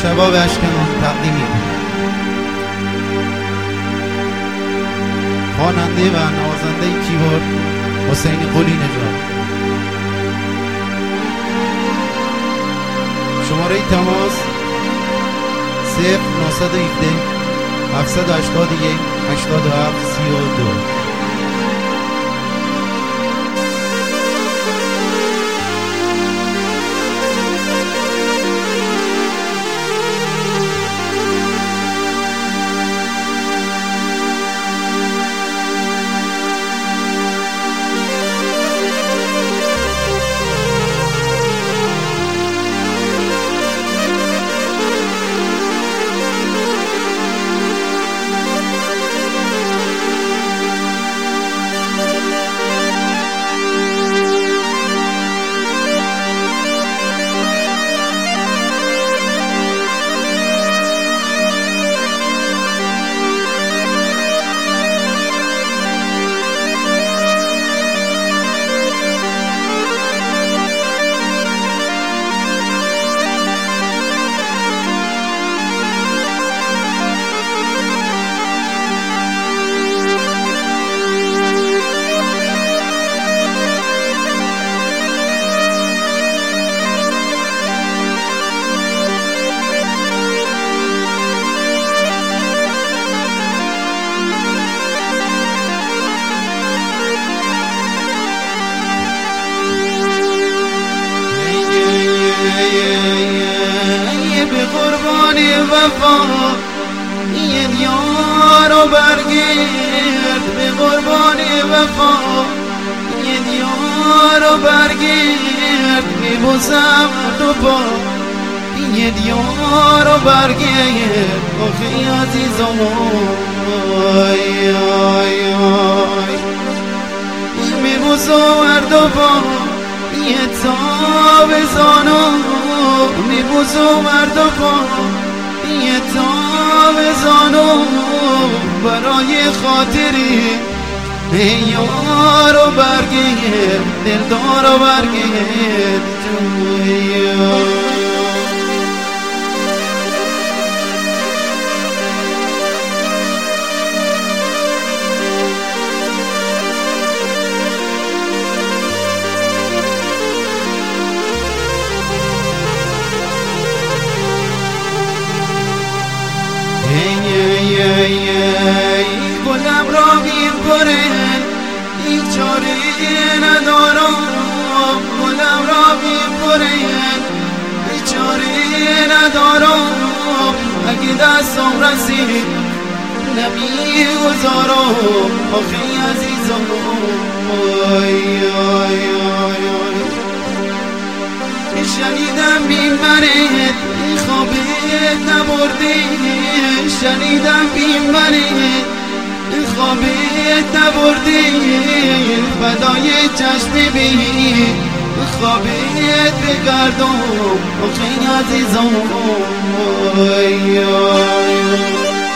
شباب اشکنون تقدیم می‌کنم. خواننده و نوازنده کیبورد حسین قلی نژاد. شماره تماس 0917 781 87 32. به قربانی وفا یه دیارو برگرد، به قربانی وفا یه دیارو برگرد، میبوسم تو پا یه دیارو برگرد، آخی عزیزم آی آی آی میبوسم تو پا یه تابستانو میبوسم تو پا یه تابستانو برای خاطری یارو برگرد، دلدارو برگرد گلم را میبرن این چاره ندارم، گلم را میبرن این چاره ندارم، اگه دستم رسید نمیگذارم آخی عزیزم آی آی آی آی شنیدم بیمرد این خوابت نبردی، شنیدم بیمرد این خوابت نبردی، فدای چشم بی خوابت بگردم آخی عزیزم آی آی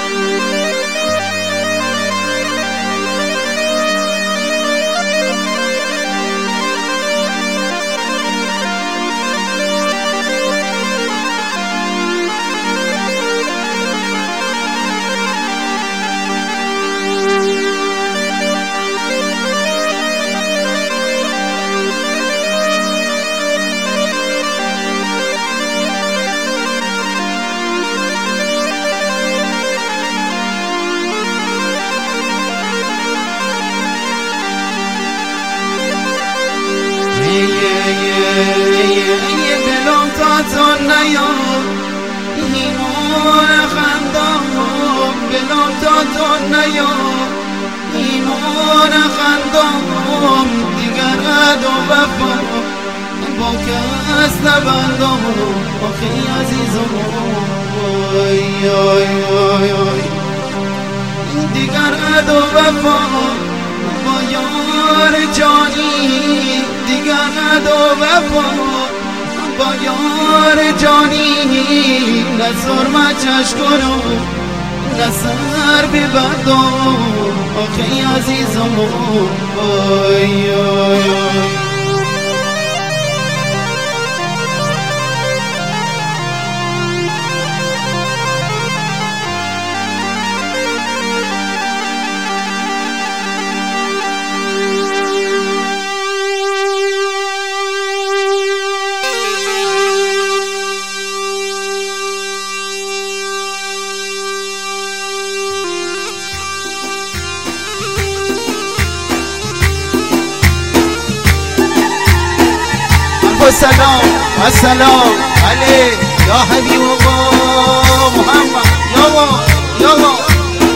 بلام تا تو نیام ایمان خندام، بلام تا تو نیام ایمان خندام، دیگر عد و وفا با کس نبندم آخی عزیزم آی آی آی آی دیگر عد و وفا با یار جانی، دیگر عد و وفا با یار جانی، نه سرمه چشکارو نه سر ببندم آخی عزیزم آی آی آی سلام و سلام علیک یا حبیب الله محمد یا الله یا الله.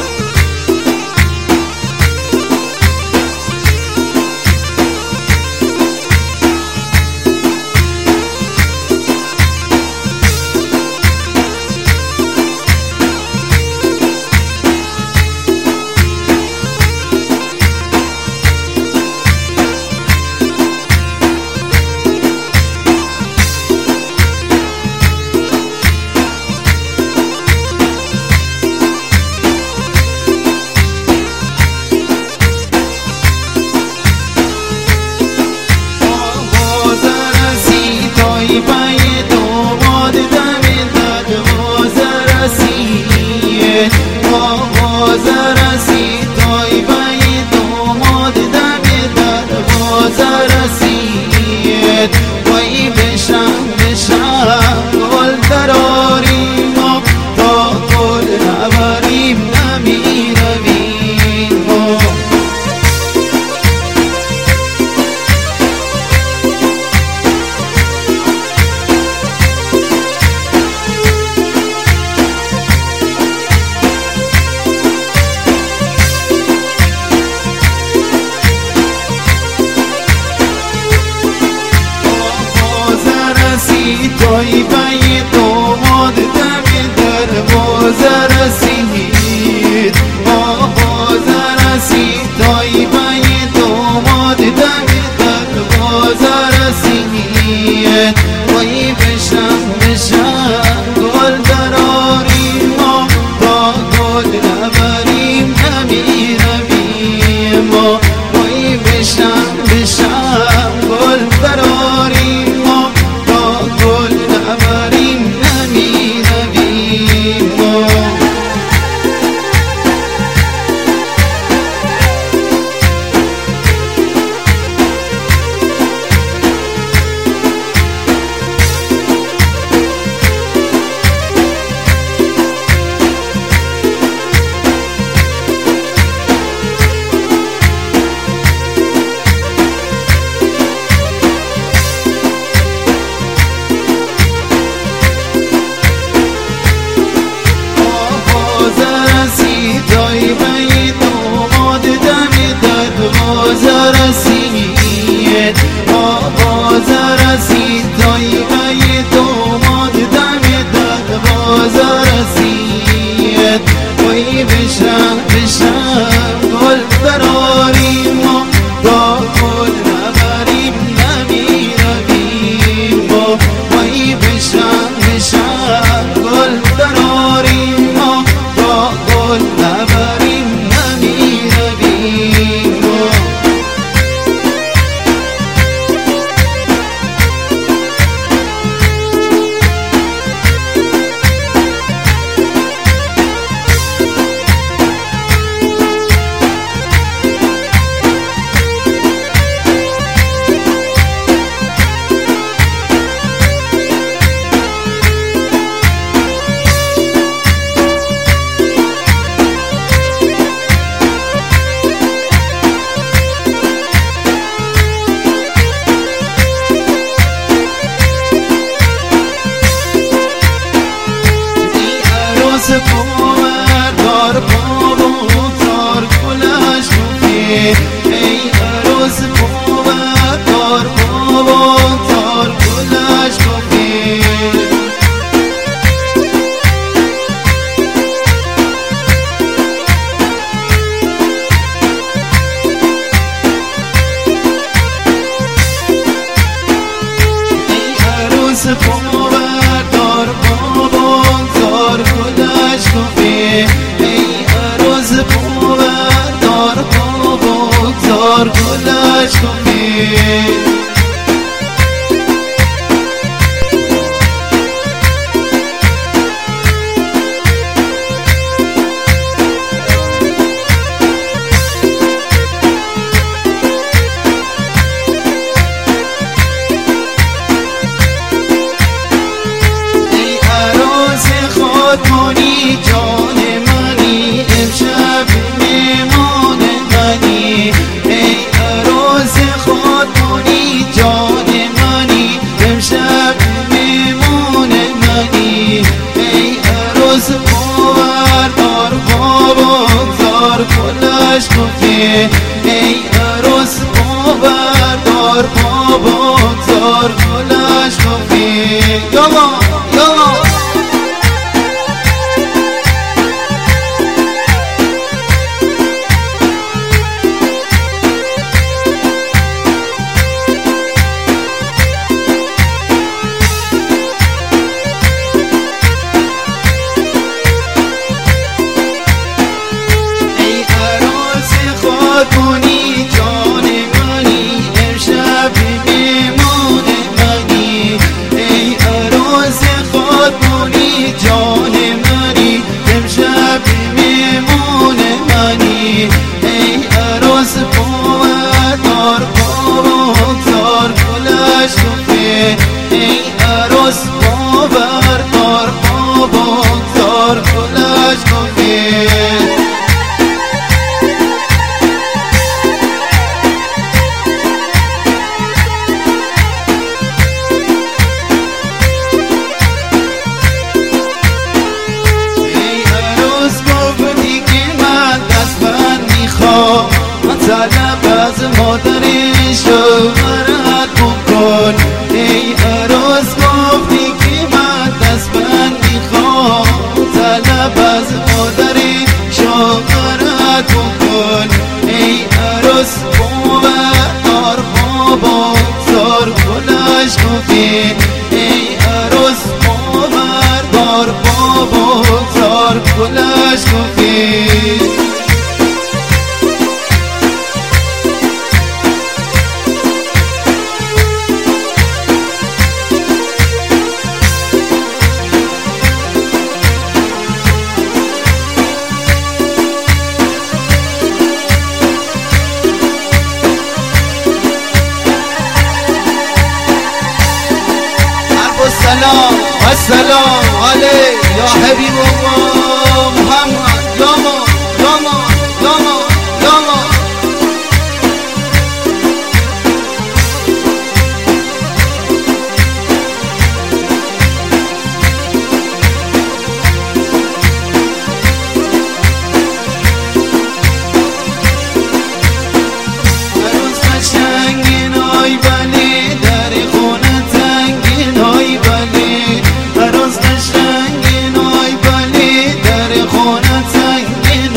طایفه داماد دم دروازه رسید، آوازه رسید. طایفه داماد دم دروازه رسید، وای بشم بشم گل دراریم ما تا گل نبریم نمی رویم ما. وای بشم بشم گل دراریم ما تا گل نبریم نمی رویم ما. دار بابا کلش کوفی، ای عروس بابا دار بابا کلش کوفی. ای عروس بابا دار بابا کلش کوفی، ای عروس بابا دار بابا کلش کوفی. خودمانی جان منی، امشب میمان منی. ای عروس خودمانی جان منی، یالا یالا خاتونی جان منی امشب میمون منی ای عروس خاتونی جان منی امشب میمون منی ای عروس بوادار بوادار گلش کفه ای عروس بوادار بوادار گلش کفه طلب از مادری شوهرت بکن ای عروس گفتی که من دست بند میخوام طلب از مادری شوهرت بکن ای عروس بوادار بوادار گلش کفه ای عروس بوادار بوادار گلش کفه السلام عليك يا حبيب الله محمد ياما ياما ياما ياما عروس قشنگین آی بلی در خونه تنگین آی بلی عروس قشنگین آی بلی در خونه تنگین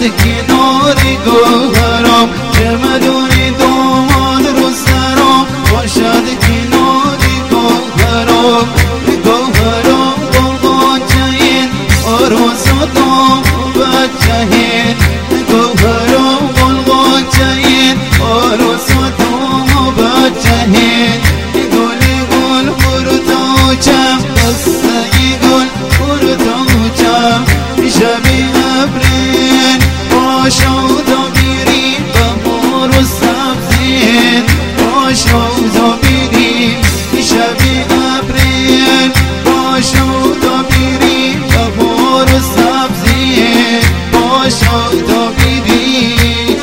کنار گوهرام چه مدونی داماد رو سرام باشد کنار گوهرام گوهرام گلگوچه‌ین آرزودم بچه‌ین گوهرام گلگوچه‌ین آرزودم بچه‌ین گل گل بردوچم قصه گل بردوچم شبی ابرین باشد و بیریم بهار و سبزین باشد و بیریم شبی ابرین باشد و بیریم بهار و سبزین باشد و بیریم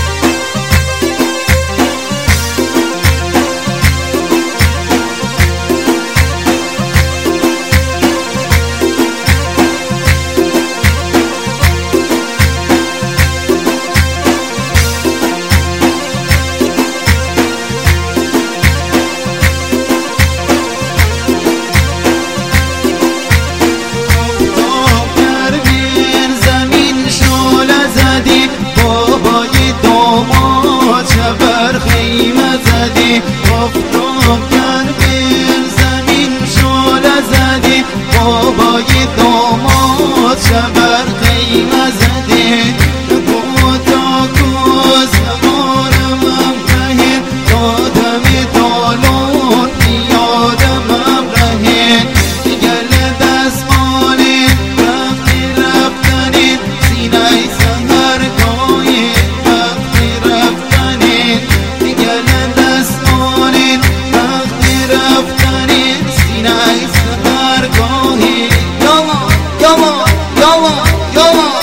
افتاب کردین زمین شعله زدی بابای داماد شبر خیمه زدی کوتا کوز مارمم رهین دادم دالون یادمم رهین گل دستمالین وقتی رفتنین سینه سهرگاهی وقتی رفتنین گل دستمالین وقتی رفتنین سینه سهرگاهی یالا یالا یالا یالا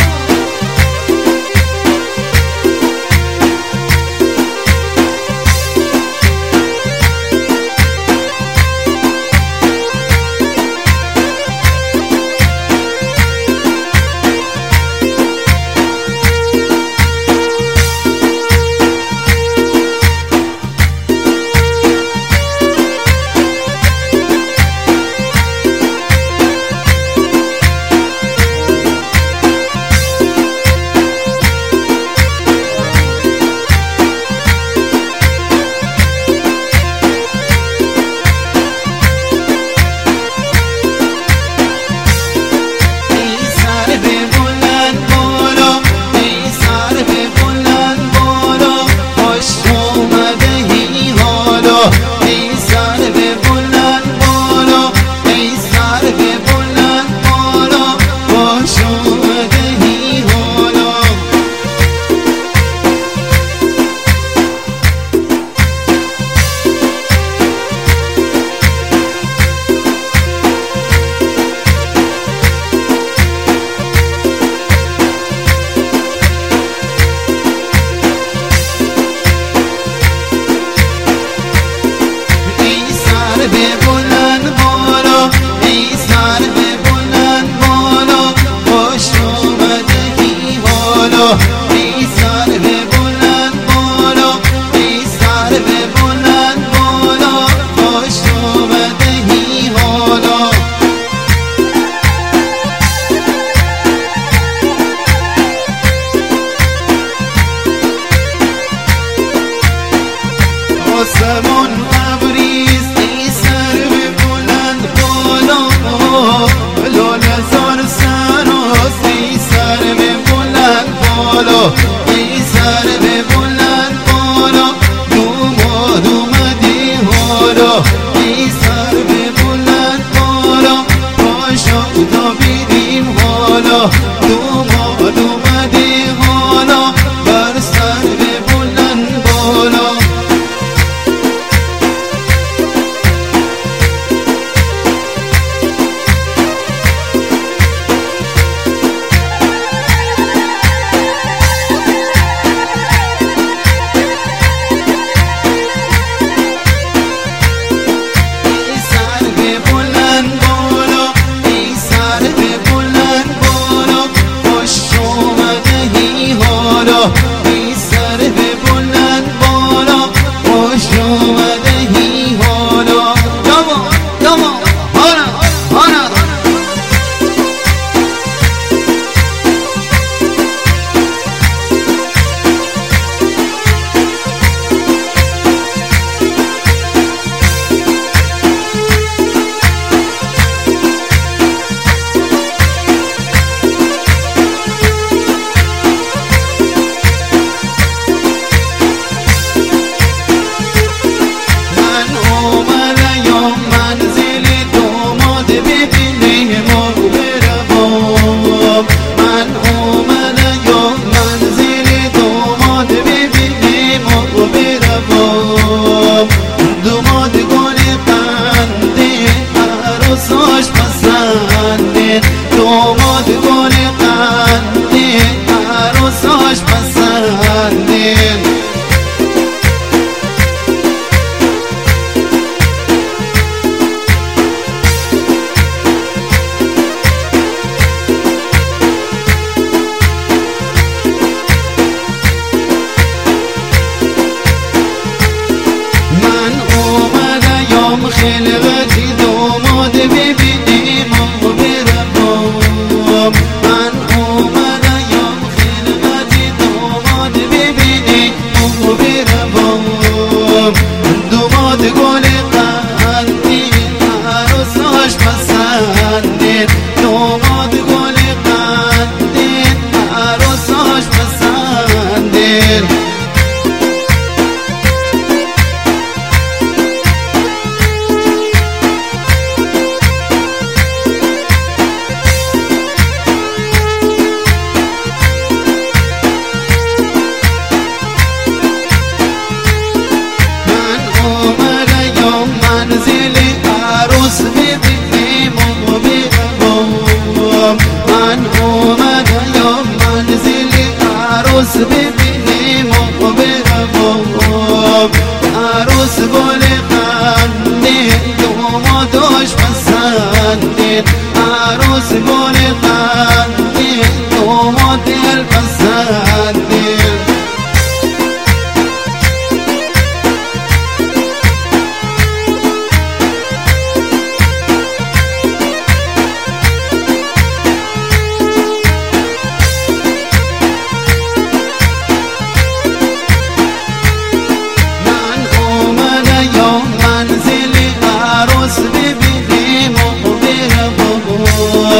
آسمان ابریست ای سر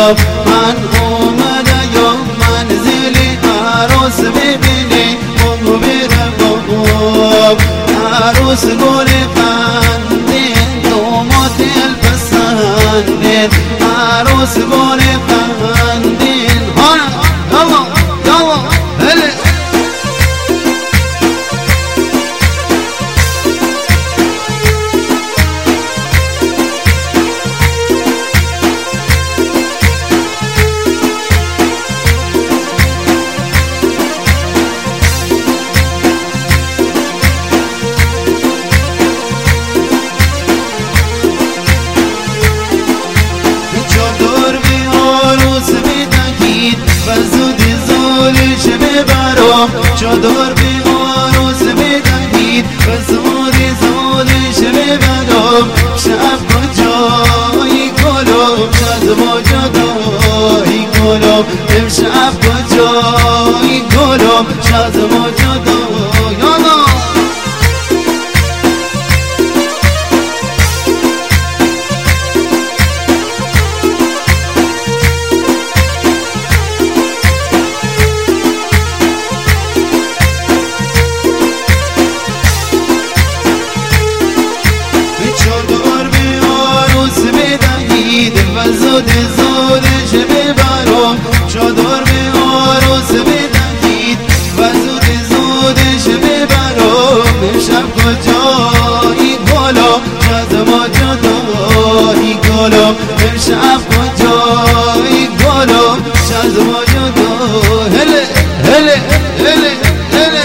من اومده یا منزل عروس ببینی و بره باب عروس گل قندین دومات الپسندین عروس گل قندین يلا يلا هلا چادر به عروس بدهید و زود زودش ببرم چادر به عروس بدهید و زود زودش ببرم شب کجایی گلم شد مجدایی گلم امشب کجایی گلم شد مجدایی يلا چادر به عروس بدهید و زود زودش ببرم چادر به عروس بدهید و زود زودش ببرم شب کجایی گلم شد ما جدایی گلم شب کجایی گلم شد ما جدایی هلا هلا هلا هلا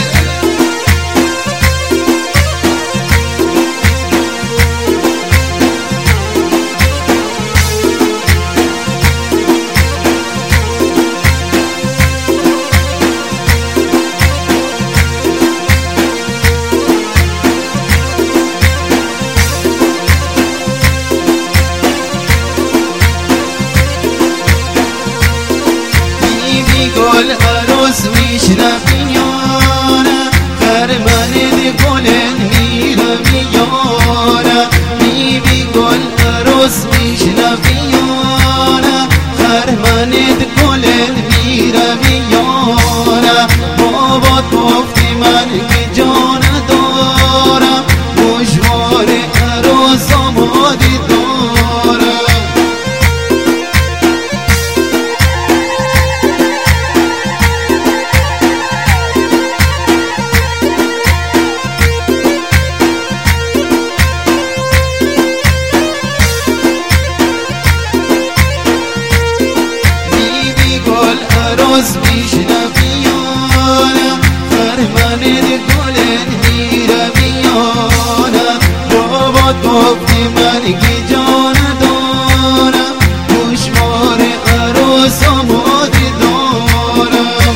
گل عروس میشنفیانه خرمنید گلن میرمیانه بیبی گل عروس میشنفیانه خرمنید گلن میرمیانه بابا گفتی من که جان دارم مشوار عروس آمادی دارم عروس میشنفیانه خرمنید گلن میرمیانه بابا گفتی من که جان دارم گوشوار عروس آماده دارم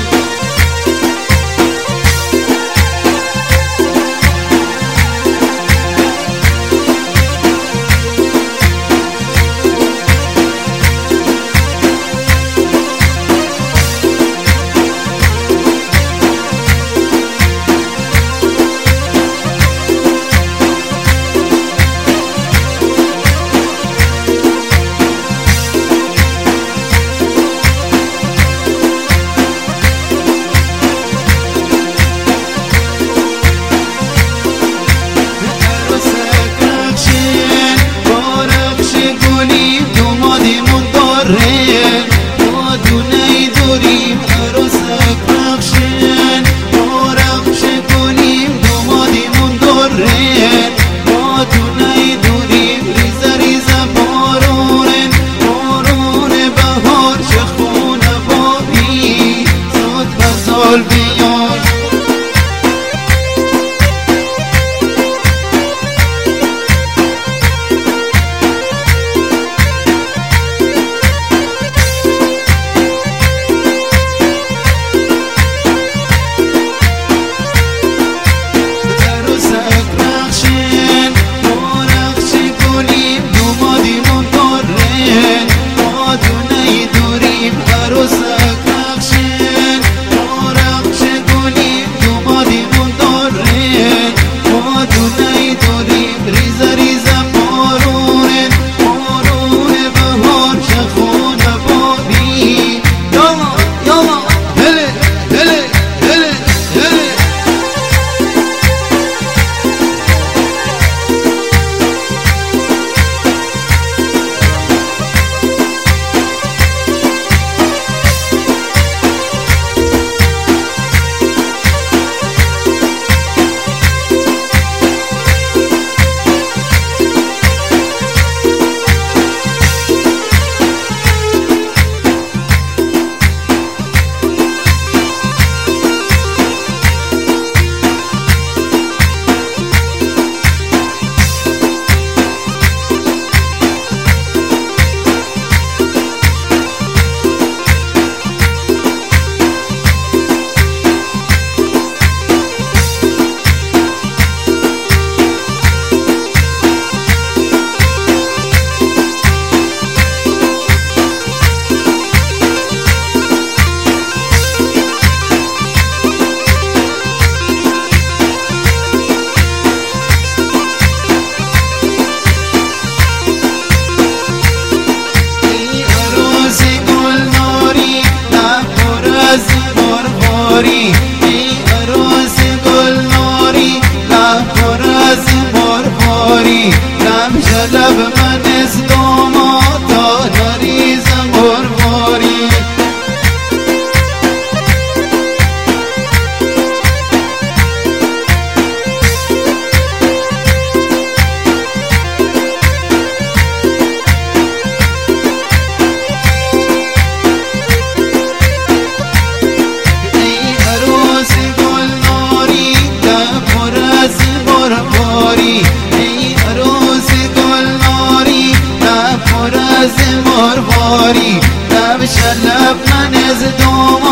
پرواری لب شلب من از دوم